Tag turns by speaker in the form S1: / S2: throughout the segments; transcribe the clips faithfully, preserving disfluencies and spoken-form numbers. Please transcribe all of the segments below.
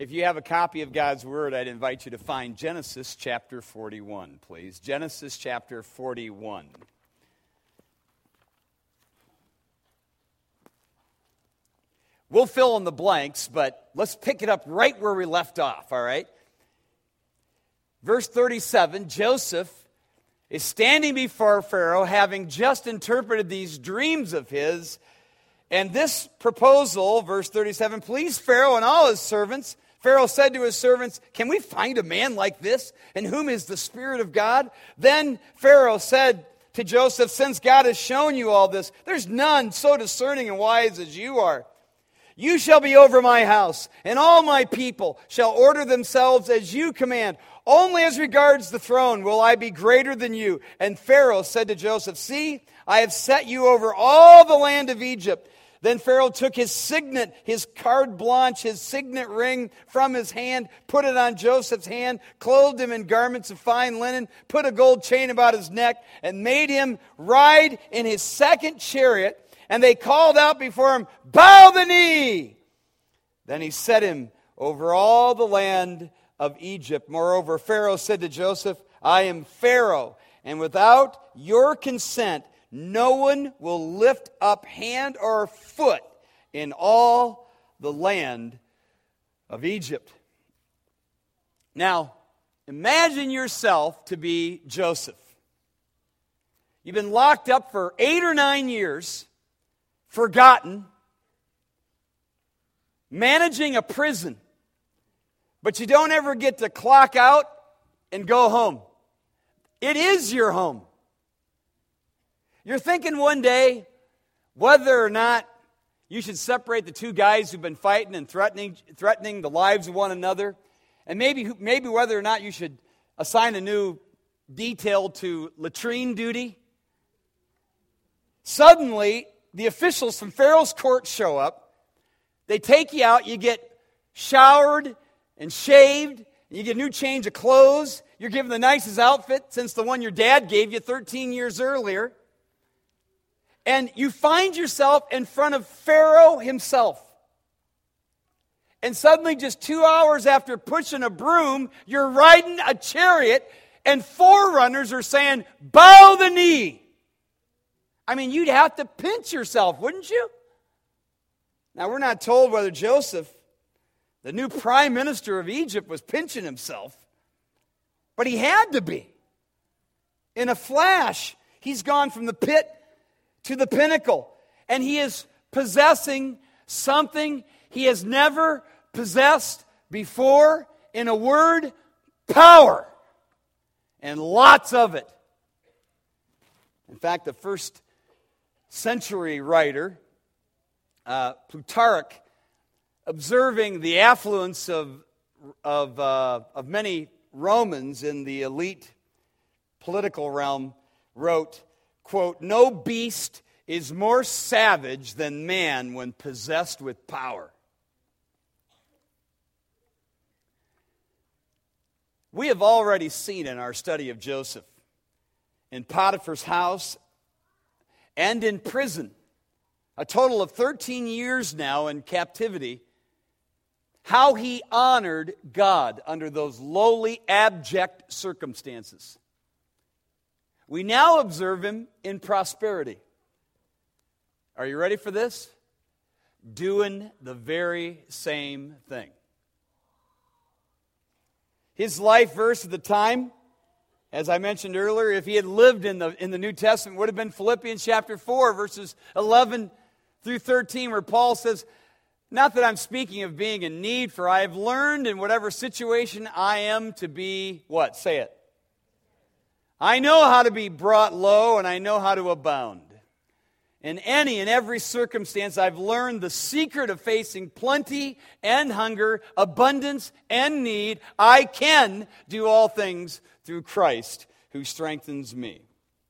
S1: If you have a copy of God's Word, I'd invite you to find Genesis chapter forty-one, please. Genesis chapter forty-one. We'll fill in the blanks, but let's pick it up right where we left off, all right? Verse thirty-seven, Joseph is standing before Pharaoh, having just interpreted these dreams of his. And this proposal, verse thirty-seven, pleased Pharaoh and all his servants. Pharaoh said to his servants, can we find a man like this, in whom is the Spirit of God? Then Pharaoh said to Joseph, since God has shown you all this, there's none so discerning and wise as you are. You shall be over my house, and all my people shall order themselves as you command. Only as regards the throne will I be greater than you. And Pharaoh said to Joseph, see, I have set you over all the land of Egypt. Then Pharaoh took his signet, his carte blanche, his signet ring from his hand, put it on Joseph's hand, clothed him in garments of fine linen, put a gold chain about his neck, and made him ride in his second chariot. And they called out before him, bow the knee! Then he set him over all the land of Egypt. Moreover, Pharaoh said to Joseph, I am Pharaoh, and without your consent, no one will lift up hand or foot in all the land of Egypt. Now, imagine yourself to be Joseph. You've been locked up for eight or nine years, forgotten, managing a prison, but you don't ever get to clock out and go home. It is your home. You're thinking one day whether or not you should separate the two guys who've been fighting and threatening threatening the lives of one another, and maybe maybe whether or not you should assign a new detail to latrine duty. Suddenly, the officials from Pharaoh's court show up. They take you out. You get showered and shaved, and you get a new change of clothes. You're given the nicest outfit since the one your dad gave you thirteen years earlier. And you find yourself in front of Pharaoh himself. And suddenly, just two hours after pushing a broom, you're riding a chariot, and forerunners are saying, bow the knee. I mean, you'd have to pinch yourself, wouldn't you? Now, we're not told whether Joseph, the new prime minister of Egypt, was pinching himself, but he had to be. In a flash, he's gone from the pit to the pinnacle, and he is possessing something he has never possessed before. In a word, power, and lots of it. In fact, the first century writer, uh, Plutarch, observing the affluence of of uh, of many Romans in the elite political realm, wrote, quote, no beast is more savage than man when possessed with power. We have already seen in our study of Joseph, in Potiphar's house and in prison, a total of thirteen years now in captivity, how he honored God under those lowly, abject circumstances. We now observe him in prosperity. Are you ready for this? Doing the very same thing. His life verse at the time, as I mentioned earlier, if he had lived in the in the New Testament, would have been Philippians chapter four, verses eleven through thirteen, where Paul says, not that I'm speaking of being in need, for I have learned in whatever situation I am to be, what? Say it. I know how to be brought low, and I know how to abound. In any and every circumstance, I've learned the secret of facing plenty and hunger, abundance and need. I can do all things through Christ who strengthens me.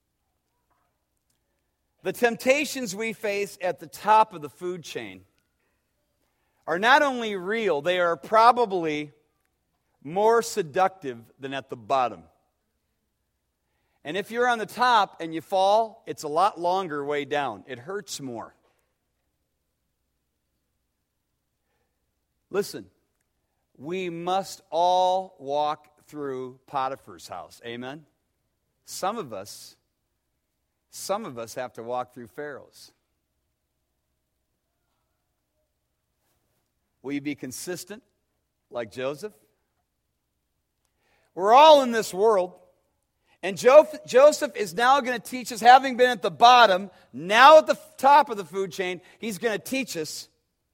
S1: The temptations we face at the top of the food chain are not only real, they are probably more seductive than at the bottom. And if you're on the top and you fall, it's a lot longer way down. It hurts more. Listen, we must all walk through Potiphar's house. Amen? Some of us, some of us have to walk through Pharaoh's. Will you be consistent like Joseph? We're all in this world. And jo- Joseph is now going to teach us, having been at the bottom, now at the top of the food chain, he's going to teach us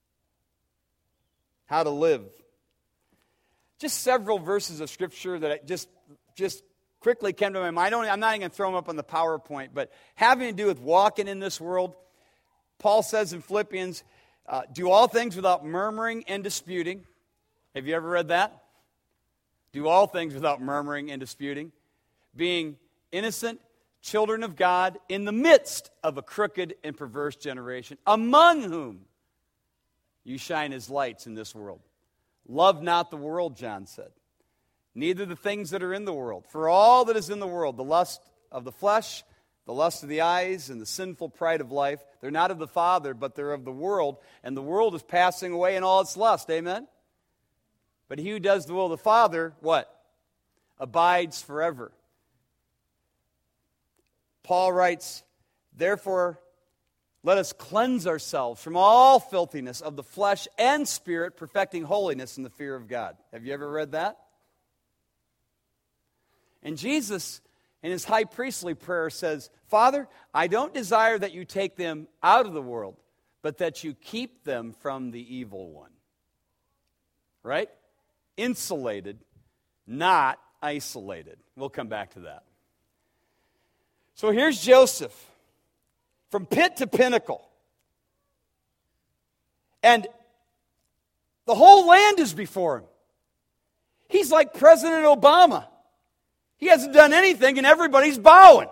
S1: how to live. Just several verses of Scripture that I just, just quickly came to my mind. I don't, I'm not even going to throw them up on the PowerPoint, but having to do with walking in this world, Paul says in Philippians, uh, do all things without murmuring and disputing. Have you ever read that? Do all things without murmuring and disputing. Being innocent children of God in the midst of a crooked and perverse generation, among whom you shine as lights in this world. Love not the world, John said, neither the things that are in the world. For all that is in the world, the lust of the flesh, the lust of the eyes, and the sinful pride of life, they're not of the Father, but they're of the world, and the world is passing away in all its lust. Amen? But he who does the will of the Father, what? Abides forever. Paul writes, therefore, let us cleanse ourselves from all filthiness of the flesh and spirit, perfecting holiness in the fear of God. Have you ever read that? And Jesus, in his high priestly prayer, says, Father, I don't desire that you take them out of the world, but that you keep them from the evil one. Right? Insulated, not isolated. We'll come back to that. So here's Joseph, from pit to pinnacle. And the whole land is before him. He's like President Obama. He hasn't done anything and everybody's bowing.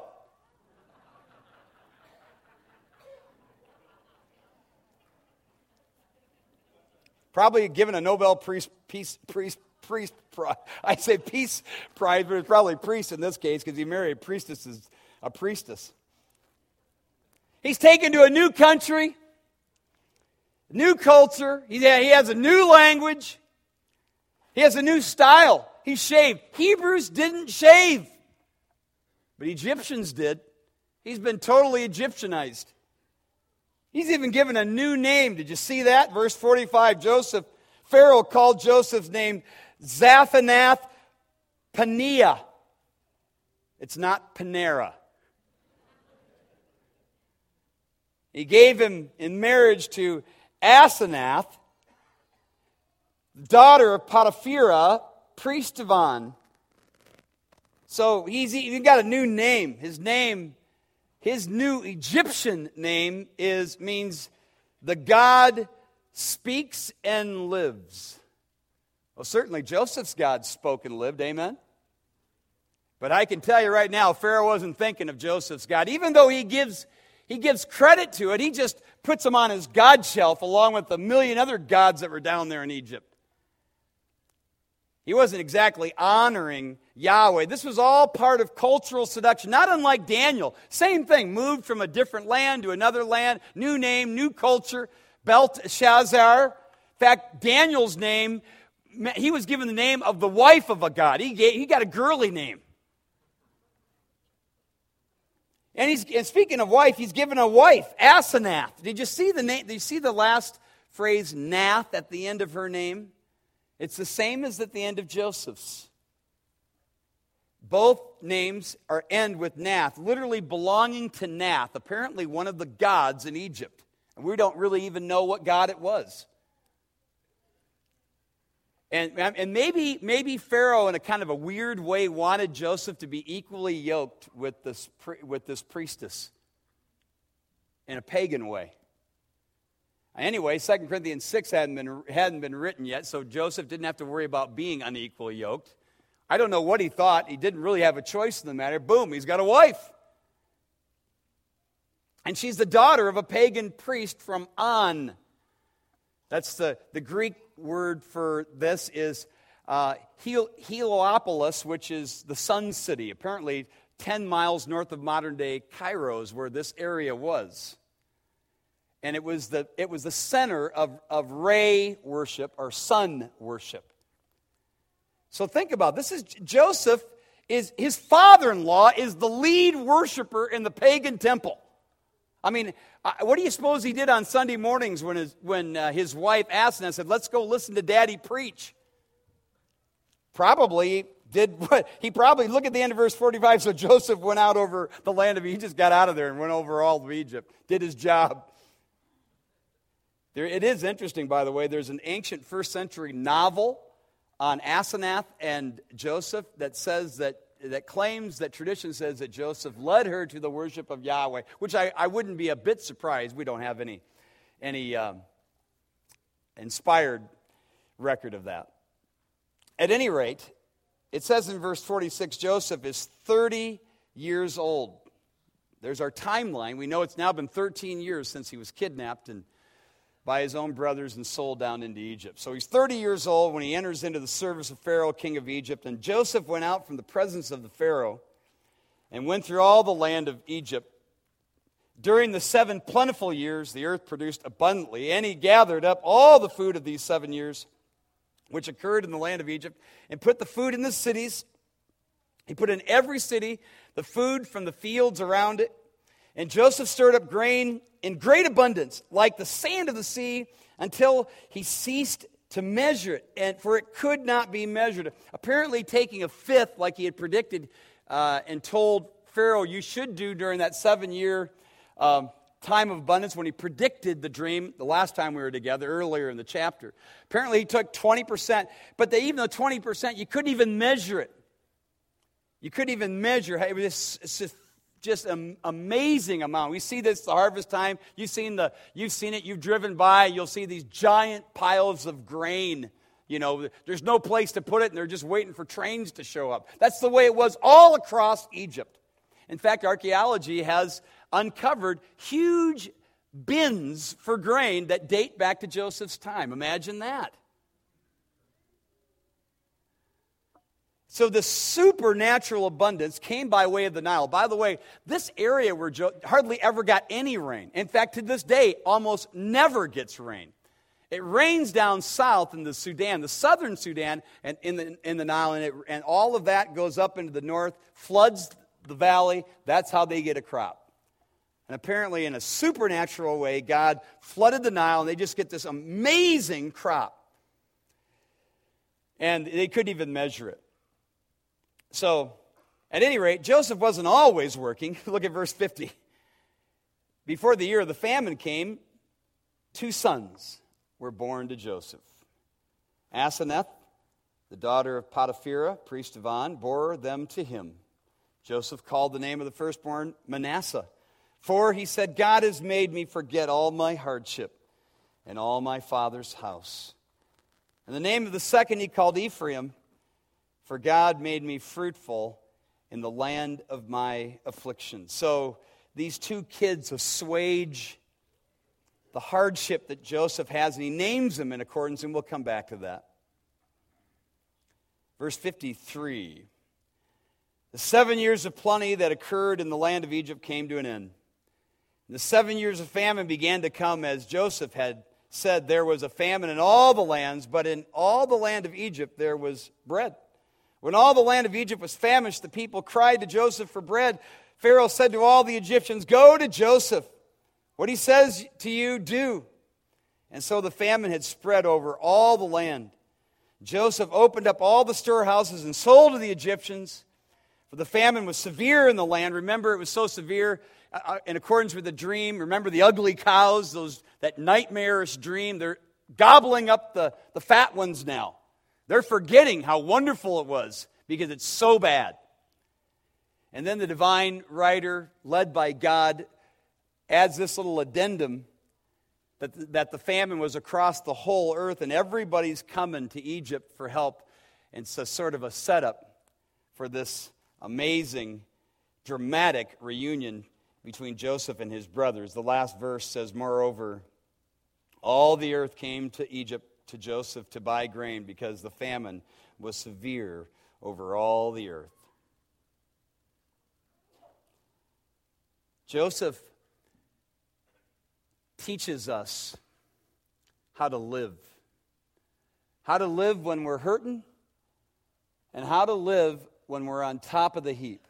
S1: Probably given a Nobel Peace, Peace, Peace, Priest Prize. I say Peace Prize, but it's probably priest in this case because he married a priestess, a priestess. He's taken to a new country, new culture. He has a new language. He has a new style. He shaved. Hebrews didn't shave, but Egyptians did. He's been totally Egyptianized. He's even given a new name. Did you see that? Verse forty-five, Joseph, Pharaoh called Joseph's name Zaphanath Paneah. It's not Panera. He gave him in marriage to Asenath, daughter of Potipharah, priest of On. So he's he got a new name. His name, his new Egyptian name is means the God speaks and lives. Well, certainly Joseph's God spoke and lived, amen? But I can tell you right now, Pharaoh wasn't thinking of Joseph's God. Even though he gives, he gives credit to it, he just puts him on his God shelf along with a million other gods that were down there in Egypt. He wasn't exactly honoring Yahweh. This was all part of cultural seduction, not unlike Daniel. Same thing, moved from a different land to another land, new name, new culture, Belteshazzar. In fact, Daniel's name, he was given the name of the wife of a god. He, gave, he got a girly name. And he's and speaking of wife, he's given a wife, Asenath. Did you see the name? Did you see the last phrase, Nath, at the end of her name? It's the same as at the end of Joseph's. Both names are end with Nath, literally belonging to Nath, apparently one of the gods in Egypt. And we don't really even know what god it was. And, and maybe, maybe Pharaoh, in a kind of a weird way, wanted Joseph to be equally yoked with this, with this priestess in a pagan way. Anyway, Second Corinthians six hadn't been, hadn't been written yet, so Joseph didn't have to worry about being unequally yoked. I don't know what he thought. He didn't really have a choice in the matter. Boom, he's got a wife. And she's the daughter of a pagan priest from On. That's the, the Greek word for this is uh, Hel- Heliopolis, which is the Sun City. Apparently ten miles north of modern-day Cairo is where this area was. And it was the, it was the center of, of Re worship, or sun worship. So think about it. This is Joseph, is his father-in-law is the lead worshiper in the pagan temple. I mean, what do you suppose he did on Sunday mornings when his, when uh, his wife asked him and said, let's go listen to Daddy preach? Probably did what, he probably, look at the end of verse forty-five, so Joseph went out over the land of Egypt. He just got out of there and went over all of Egypt, did his job. There, it is interesting, by the way, there's an ancient first century novel on Asenath and Joseph that says that, that claims that tradition says that Joseph led her to the worship of Yahweh, which I, I wouldn't be a bit surprised. We don't have any, any um, inspired record of that. At any rate, it says in verse forty-six, Joseph is thirty years old. There's our timeline. We know it's now been thirteen years since he was kidnapped and by his own brothers and sold down into Egypt. So he's thirty years old when he enters into the service of Pharaoh, king of Egypt. And Joseph went out from the presence of the Pharaoh and went through all the land of Egypt. During the seven plentiful years, the earth produced abundantly, and he gathered up all the food of these seven years, which occurred in the land of Egypt, and put the food in the cities. He put in every city the food from the fields around it. And Joseph stirred up grain in great abundance, like the sand of the sea, until he ceased to measure it, and for it could not be measured. Apparently taking a fifth, like he had predicted uh, and told Pharaoh you should do during that seven-year um, time of abundance when he predicted the dream the last time we were together, earlier in the chapter. Apparently he took twenty percent, but they, even though twenty percent, you couldn't even measure it. You couldn't even measure. It was just, it's just Just an amazing amount. We see this the harvest time. You've seen the, you've seen it. You've driven by. You'll see these giant piles of grain. You know, there's no place to put it, and they're just waiting for trains to show up. That's the way it was all across Egypt. In fact, archaeology has uncovered huge bins for grain that date back to Joseph's time. Imagine that. So the supernatural abundance came by way of the Nile. By the way, this area where Jo- hardly ever got any rain. In fact, to this day, almost never gets rain. It rains down south in the Sudan, the southern Sudan, and in the in the Nile, and, it, and all of that goes up into the north, floods the valley. That's how they get a crop. And apparently, in a supernatural way, God flooded the Nile, and they just get this amazing crop. And they couldn't even measure it. So, at any rate, Joseph wasn't always working. Look at verse fifty. Before the year of the famine came, two sons were born to Joseph. Asenath, the daughter of Potipherah, priest of On, bore them to him. Joseph called the name of the firstborn Manasseh, for he said, God has made me forget all my hardship and all my father's house. And the name of the second he called Ephraim, for God made me fruitful in the land of my affliction. So these two kids assuage the hardship that Joseph has, and he names them in accordance, and we'll come back to that. Verse fifty-three. The seven years of plenty that occurred in the land of Egypt came to an end. And the seven years of famine began to come, as Joseph had said, there was a famine in all the lands, but in all the land of Egypt there was bread. When all the land of Egypt was famished, the people cried to Joseph for bread. Pharaoh said to all the Egyptians, go to Joseph. What he says to you, do. And so the famine had spread over all the land. Joseph opened up all the storehouses and sold to the Egyptians, for the famine was severe in the land. Remember, it was so severe uh, in accordance with the dream. Remember the ugly cows, those that nightmarish dream. They're gobbling up the, the fat ones now. They're forgetting how wonderful it was because it's so bad. And then the divine writer, led by God, adds this little addendum that, that the famine was across the whole earth and everybody's coming to Egypt for help. And it's a sort of a setup for this amazing, dramatic reunion between Joseph and his brothers. The last verse says, moreover, all the earth came to Egypt to Joseph to buy grain because the famine was severe over all the earth. Joseph teaches us how to live. How to live when we're hurting, and how to live when we're on top of the heap.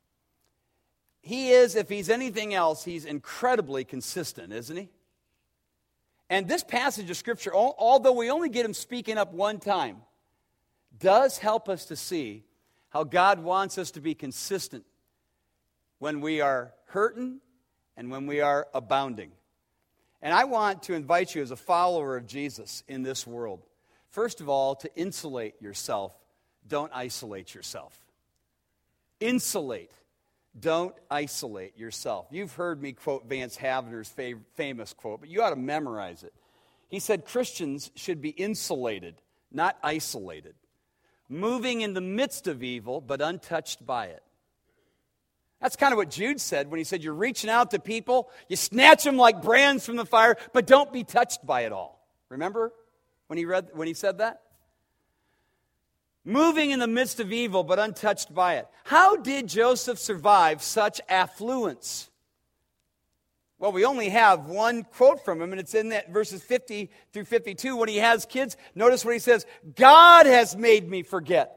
S1: He is, if he's anything else, he's incredibly consistent, isn't he? And this passage of Scripture, although we only get him speaking up one time, does help us to see how God wants us to be consistent when we are hurting and when we are abounding. And I want to invite you as a follower of Jesus in this world, first of all, to insulate yourself. Don't isolate yourself. Insulate. Don't isolate yourself. You've heard me quote Vance Havner's fav- famous quote, but you ought to memorize it. He said Christians should be insulated, not isolated, moving in the midst of evil, but untouched by it. That's kind of what Jude said when he said you're reaching out to people, you snatch them like brands from the fire, but don't be touched by it all. Remember when he read when he said that? Moving in the midst of evil, but untouched by it. How did Joseph survive such affluence? Well, we only have one quote from him, and it's in that verses fifty through fifty-two. When he has kids, notice what he says, God has made me forget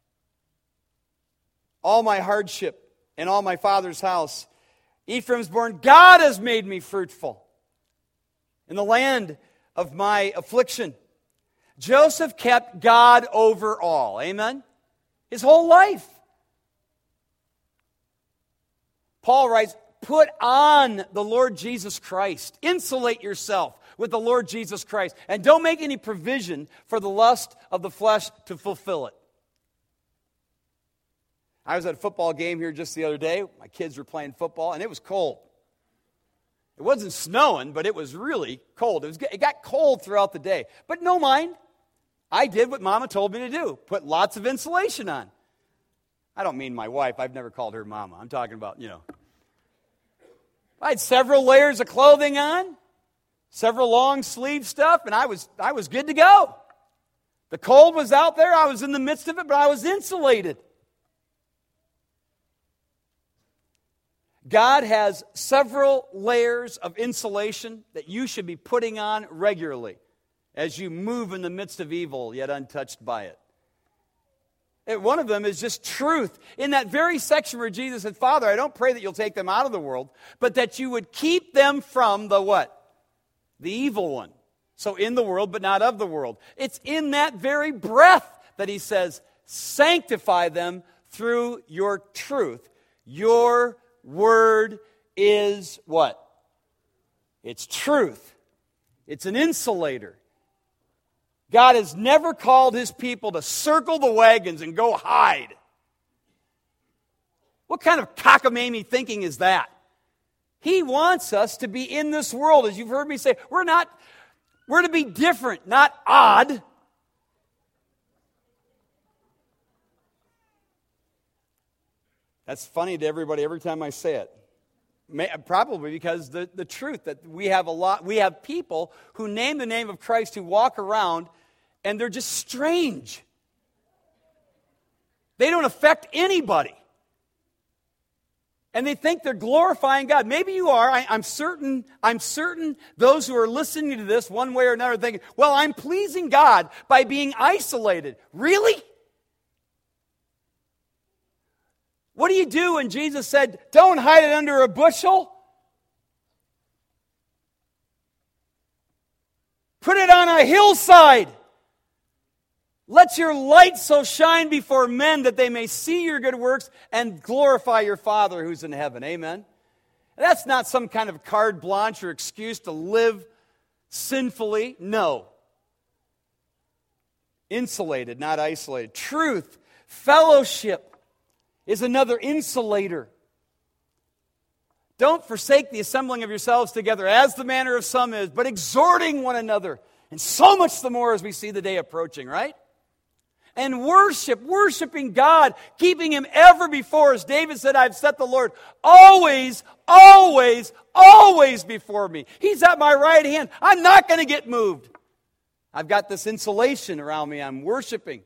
S1: all my hardship and all my father's house. Ephraim's born, God has made me fruitful in the land of my affliction. Joseph kept God over all. Amen? His whole life. Paul writes, put on the Lord Jesus Christ. Insulate yourself with the Lord Jesus Christ. And don't make any provision for the lust of the flesh to fulfill it. I was at a football game here just the other day. My kids were playing football, and it was cold. It wasn't snowing, but it was really cold. It, was, it got cold throughout the day. But no mind. I did what Mama told me to do. Put lots of insulation on. I don't mean my wife. I've never called her Mama. I'm talking about, you know. I had several layers of clothing on, several long sleeve stuff, and I was I was good to go. The cold was out there. I was in the midst of it, but I was insulated. God has several layers of insulation that you should be putting on regularly as you move in the midst of evil, yet untouched by it. And one of them is just truth. In that very section where Jesus said, Father, I don't pray that you'll take them out of the world, but that you would keep them from the what? The evil one. So in the world, but not of the world. It's in that very breath that he says, sanctify them through your truth. Your word is what? It's truth. It's an insulator. God has never called his people to circle the wagons and go hide. What kind of cockamamie thinking is that? He wants us to be in this world. As you've heard me say, we're not, we're to be different, not odd. That's funny to everybody every time I say it. May, probably because the, the truth that we have a lot, we have people who name the name of Christ who walk around and they're just strange. They don't affect anybody. And they think they're glorifying God. Maybe you are. I, I'm certain, I'm certain those who are listening to this one way or another are thinking, well, I'm pleasing God by being isolated. Really? What do you do when Jesus said, don't hide it under a bushel? Put it on a hillside. Let your light so shine before men that they may see your good works and glorify your Father who's in heaven. Amen? That's not some kind of carte blanche or excuse to live sinfully. No. Insulated, not isolated. Truth, fellowship is another insulator. Don't forsake the assembling of yourselves together, as the manner of some is, but exhorting one another, and so much the more as we see the day approaching, right? And worship, worshiping God, keeping him ever before us. David said, I've set the Lord always, always, always before me. He's at my right hand. I'm not going to get moved. I've got this insulation around me. I'm worshiping.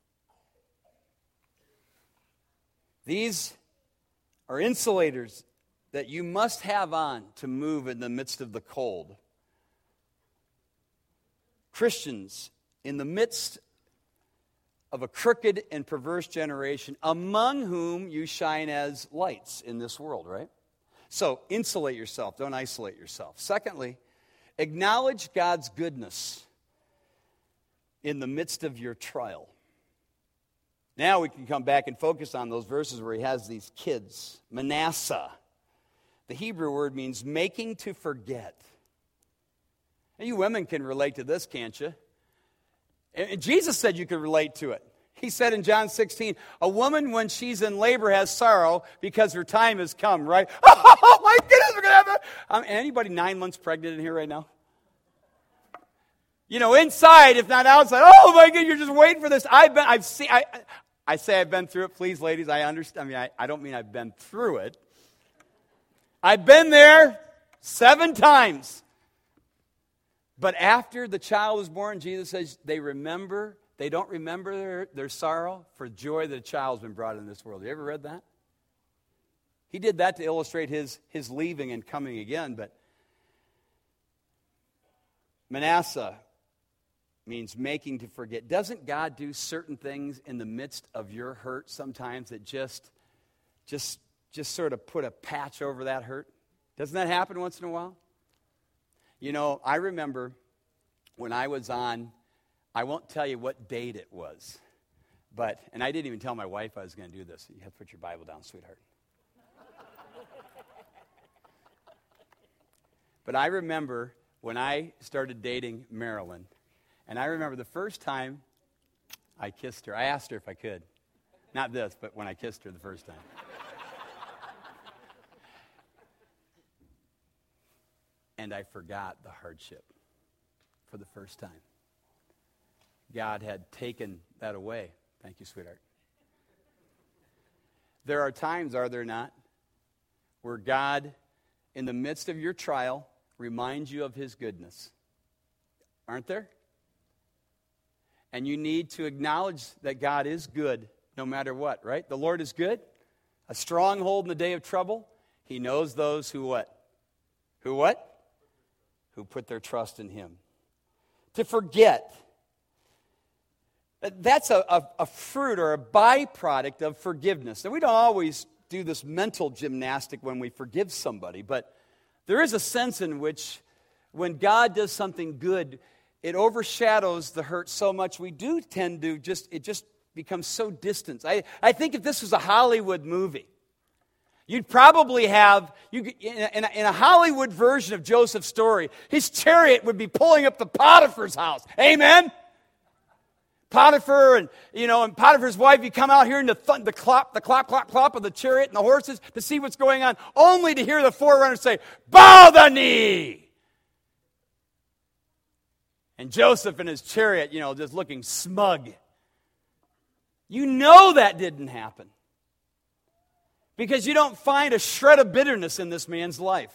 S1: These are insulators that you must have on to move in the midst of the cold. Christians, in the midst of a crooked and perverse generation, among whom you shine as lights in this world, right? So, insulate yourself. Don't isolate yourself. Secondly, acknowledge God's goodness in the midst of your trial. Now we can come back and focus on those verses where he has these kids. Manasseh. The Hebrew word means making to forget. And you women can relate to this, can't you? And Jesus said you could relate to it. He said in John sixteen, a woman when she's in labor has sorrow because her time has come, right? Oh my goodness, we're going to have a... Um, anybody nine months pregnant in here right now? You know, inside, if not outside, oh my goodness, you're just waiting for this. I've been, I've seen, I, I say I've been through it. Please, ladies, I understand. I mean, I, I don't mean I've been through it. I've been there seven times. But after the child was born, Jesus says they remember, they don't remember their, their sorrow for joy that a child's been brought into this world. Have you ever read that? He did that to illustrate his, his leaving and coming again. But Manasseh means making to forget. Doesn't God do certain things in the midst of your hurt sometimes that just, just, just sort of put a patch over that hurt? Doesn't that happen once in a while? You know, I remember when I was on, I won't tell you what date it was, but, and I didn't even tell my wife I was going to do this. You have to put your Bible down, sweetheart. But I remember when I started dating Marilyn, and I remember the first time I kissed her, I asked her if I could. Not this, but when I kissed her the first time. And I forgot the hardship for the first time. God had taken that away. Thank you, sweetheart. There are times, are there not, where God, in the midst of your trial, reminds you of his goodness. Aren't there? And you need to acknowledge that God is good no matter what, right? The Lord is good, a stronghold in the day of trouble. He knows those who what? Who what? Who put their trust in him. To forget. That's a, a, a fruit or a byproduct of forgiveness. Now, we don't always do this mental gymnastic when we forgive somebody, but there is a sense in which when God does something good, it overshadows the hurt so much we do tend to just, it just becomes so distant. I, I think if this was a Hollywood movie, you'd probably have, you, in, a, in a Hollywood version of Joseph's story, his chariot would be pulling up to Potiphar's house. Amen? Potiphar and, you know, and Potiphar's wife, you come out hearing the, th- the clop, the clop, clop, clop of the chariot and the horses to see what's going on, only to hear the forerunner say, bow the knee! And Joseph in his chariot, you know, just looking smug. You know that didn't happen. Because you don't find a shred of bitterness in this man's life.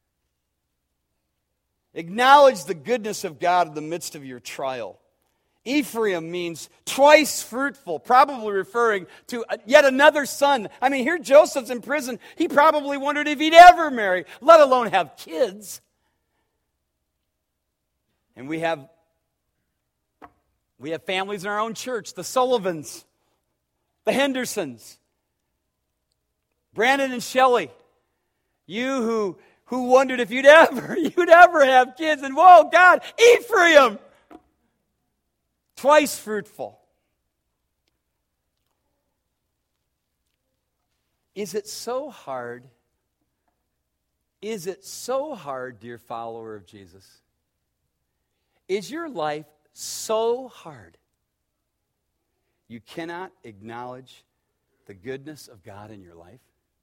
S1: Acknowledge the goodness of God in the midst of your trial. Ephraim means twice fruitful, probably referring to yet another son. I mean, here Joseph's in prison. He probably wondered if he'd ever marry, let alone have kids. And we have, we have families in our own church, the Sullivans, the Hendersons, Brandon and Shelley, you who, who wondered if you'd ever, you'd ever have kids, and whoa, God, Ephraim, twice fruitful. Is it so hard? Is it so hard, dear follower of Jesus? Is your life so hard you cannot acknowledge the goodness of God in your life?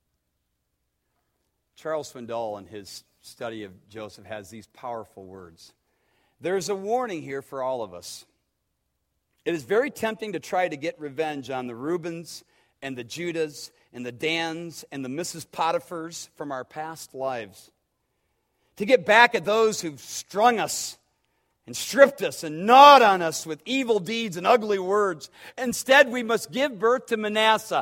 S1: Charles Swindoll, in his study of Joseph, has these powerful words. There's a warning here for all of us. It is very tempting to try to get revenge on the Reubens and the Judahs and the Dans and the Missus Potiphars from our past lives. To get back at those who've strung us and stripped us and gnawed on us with evil deeds and ugly words. Instead, we must give birth to Manasseh.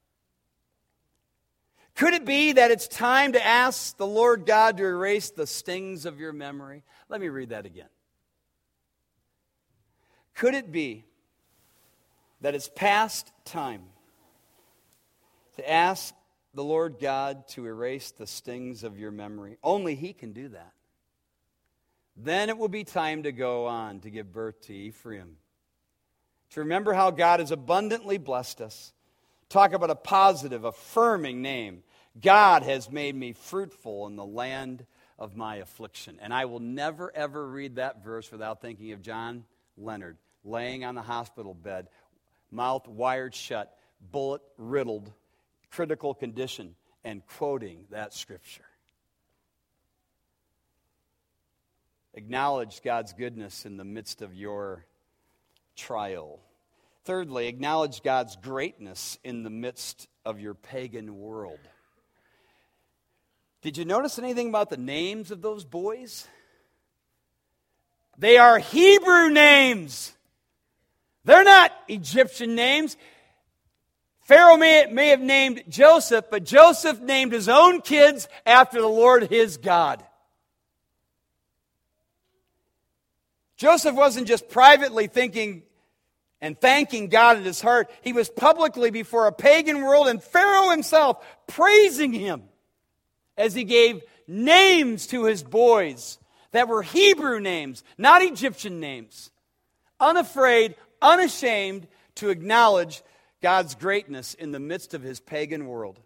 S1: Could it be that it's time to ask the Lord God to erase the stings of your memory? Let me read that again. Could it be that it's past time to ask the Lord God to erase the stings of your memory. Only He can do that. Then it will be time to go on to give birth to Ephraim. To remember how God has abundantly blessed us. Talk about a positive, affirming name. God has made me fruitful in the land of my affliction. And I will never, ever read that verse without thinking of John Leonard laying on the hospital bed, mouth wired shut, bullet-riddled, critical condition, and quoting that scripture. Acknowledge God's goodness in the midst of your trial. Thirdly, acknowledge God's greatness in the midst of your pagan world. Did you notice anything about the names of those boys? They are Hebrew names. They're not Egyptian names. Pharaoh may, may have named Joseph, but Joseph named his own kids after the Lord his God. Joseph wasn't just privately thinking and thanking God in his heart. He was publicly before a pagan world and Pharaoh himself praising him as he gave names to his boys that were Hebrew names, not Egyptian names. Unafraid, unashamed to acknowledge God's greatness in the midst of his pagan world.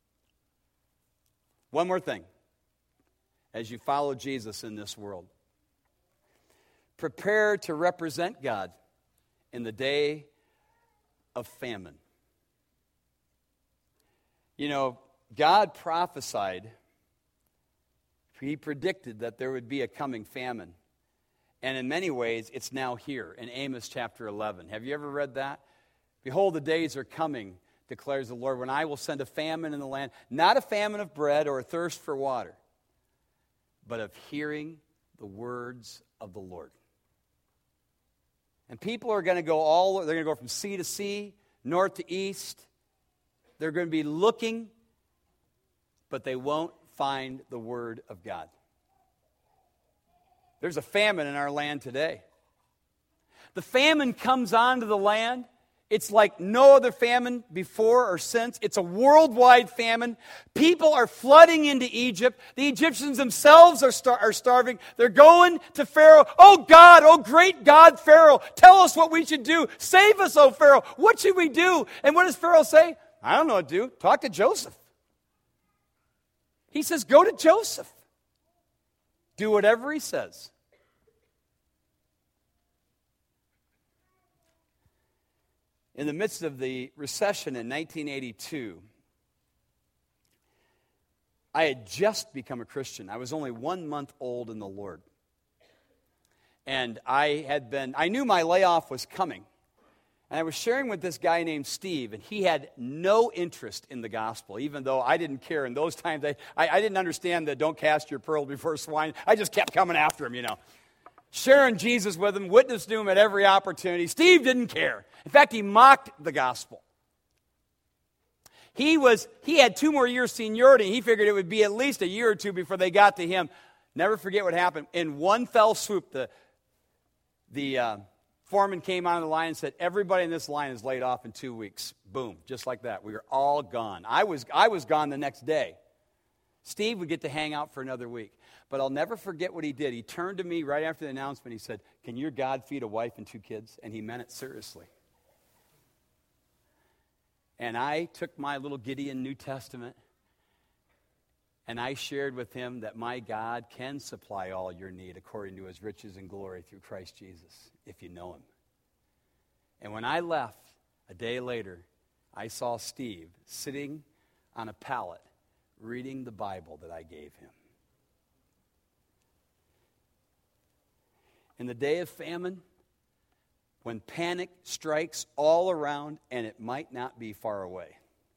S1: One more thing as you follow Jesus in this world. Prepare to represent God in the day of famine. You know, God prophesied, He predicted that there would be a coming famine. And in many ways, it's now here in Amos chapter eleven. Have you ever read that? Behold, the days are coming, declares the Lord, when I will send a famine in the land, not a famine of bread or a thirst for water, but of hearing the words of the Lord. And people are going to go all, they're going to go from sea to sea, north to east. They're going to be looking, but they won't find the word of God. There's a famine in our land today. The famine comes onto the land. It's like no other famine before or since. It's a worldwide famine. People are flooding into Egypt. The Egyptians themselves are, star- are starving. They're going to Pharaoh. Oh God, oh great God, Pharaoh, tell us what we should do. Save us, oh Pharaoh. What should we do? And what does Pharaoh say? I don't know what to do. Talk to Joseph. He says, go to Joseph. Do whatever he says. In the midst of the recession in nineteen eighty-two, I had just become a Christian. I was only one month old in the Lord. And I had been, I knew my layoff was coming. And I was sharing with this guy named Steve, and he had no interest in the gospel, even though I didn't care. In those times, I, I, I didn't understand the don't cast your pearls before swine. I just kept coming after him, you know. Sharing Jesus with him, witnessed to him at every opportunity. Steve didn't care. In fact, he mocked the gospel. He was he had two more years seniority. He figured it would be at least a year or two before they got to him. Never forget what happened. In one fell swoop, the, the uh, foreman came on the line and said, everybody in this line is laid off in two weeks. Boom, just like that. We were all gone. I was I was gone the next day. Steve would get to hang out for another week. But I'll never forget what he did. He turned to me right after the announcement. He said, can your God feed a wife and two kids? And he meant it seriously. And I took my little Gideon New Testament and I shared with him that my God can supply all your need according to his riches and glory through Christ Jesus, if you know him. And when I left, a day later, I saw Steve sitting on a pallet reading the Bible that I gave him. In the day of famine, when panic strikes all around and it might not be far away,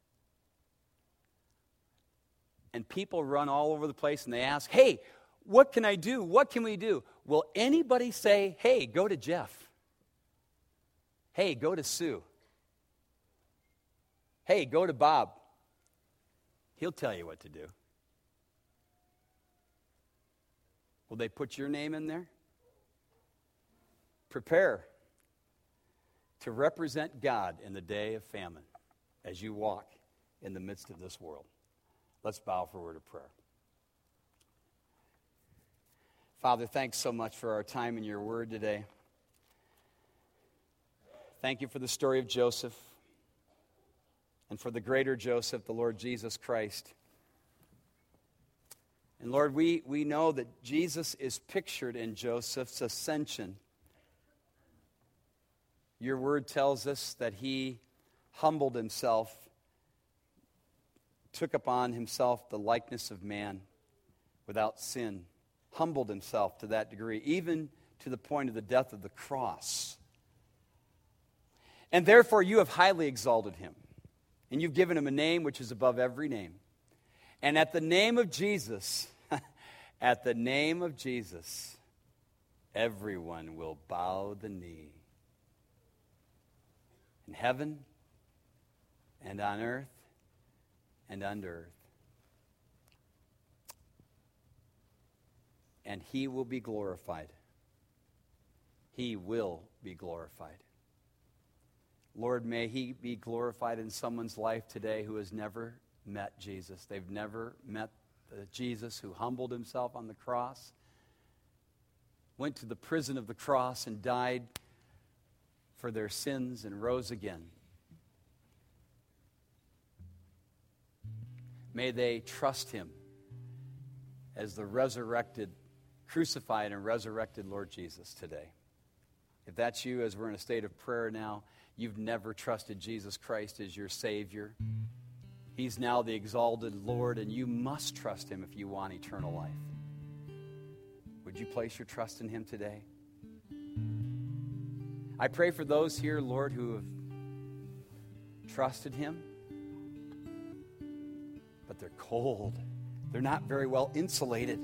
S1: and people run all over the place and they ask, hey, what can I do? What can we do? Will anybody say, hey, go to Jeff? Hey, go to Sue? Hey, go to Bob? He'll tell you what to do. Will they put your name in there? Prepare to represent God in the day of famine as you walk in the midst of this world. Let's bow for a word of prayer. Father, thanks so much for our time in your word today. Thank you for the story of Joseph and for the greater Joseph, the Lord Jesus Christ. And Lord, we, we know that Jesus is pictured in Joseph's ascension. Your word tells us that he humbled himself, took upon himself the likeness of man without sin, humbled himself to that degree, even to the point of the death of the cross. And therefore you have highly exalted him, and you've given him a name which is above every name. And at the name of Jesus, at the name of Jesus, everyone will bow the knee. In heaven and on earth and under earth. And he will be glorified. He will be glorified. Lord, may he be glorified in someone's life today who has never met Jesus. They've never met the Jesus who humbled himself on the cross, went to the prison of the cross and died for their sins and rose again. May they trust him as the resurrected, crucified and resurrected Lord Jesus today. If that's you, as we're in a state of prayer now, you've never trusted Jesus Christ as your Savior. He's now the exalted Lord, and you must trust him if you want eternal life. Would you place your trust in him today? I pray for those here, Lord, who have trusted him, but they're cold. They're not very well insulated.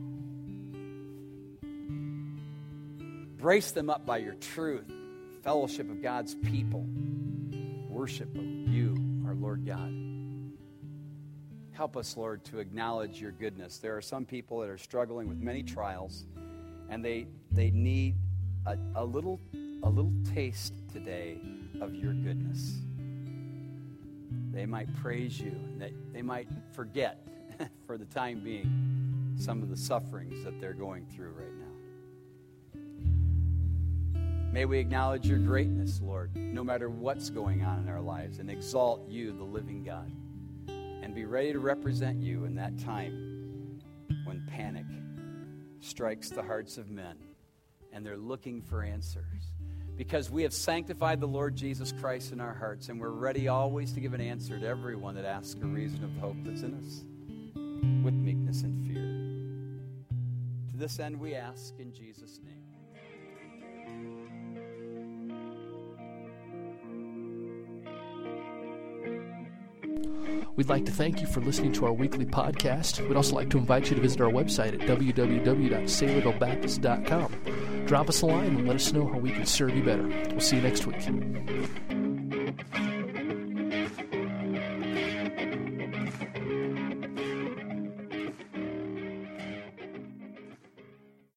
S1: Brace them up by your truth, fellowship of God's people, worship of you, our Lord God. Help us, Lord, to acknowledge your goodness. There are some people that are struggling with many trials, and they they need a, a little a little taste today of your goodness. They might praise you, and they, they might forget for the time being some of the sufferings that they're going through right now. May we acknowledge your greatness, Lord, no matter what's going on in our lives, and exalt you, the living God, and be ready to represent you in that time when panic strikes the hearts of men and they're looking for answers. Because we have sanctified the Lord Jesus Christ in our hearts, and we're ready always to give an answer to everyone that asks a reason of the hope that's in us, with meekness and fear. To this end we ask in Jesus' name.
S2: We'd like to thank you for listening to our weekly podcast. We'd also like to invite you to visit our website at w w w dot saylorville baptist dot com. Drop us a line and let us know how we can serve you better. We'll see you next week.